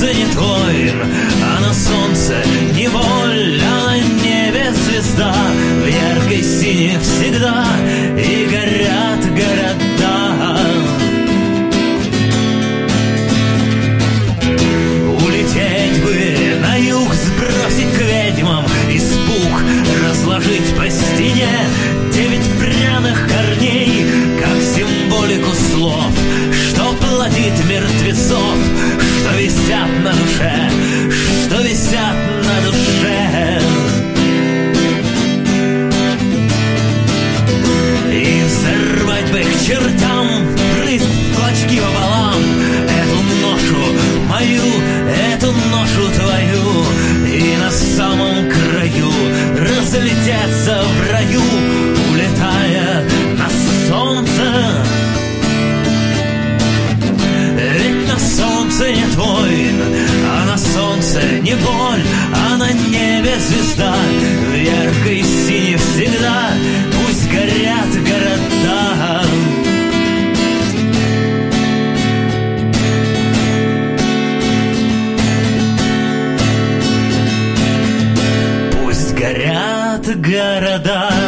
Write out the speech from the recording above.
солнце нет войн, а на солнце не боль, а на небе звезда. В яркой синей всегда и горят города. Улететь бы на юг, сбросить к ведьмам испуг, разложить по стене 9 пряных корней, как символику слов, что плодит мертвецов, что висят на душе, что висят на душе. И взорвать бы к чертям, грызть в клочки пополам эту ношу мою, эту ношу твою, и на самом краю разлететься в раю, улетая на солнце. Ведь на солнце нет войн, а на солнце не боль, а на небе звезда. В яркой синей всегда пусть горят города. Пусть горят города.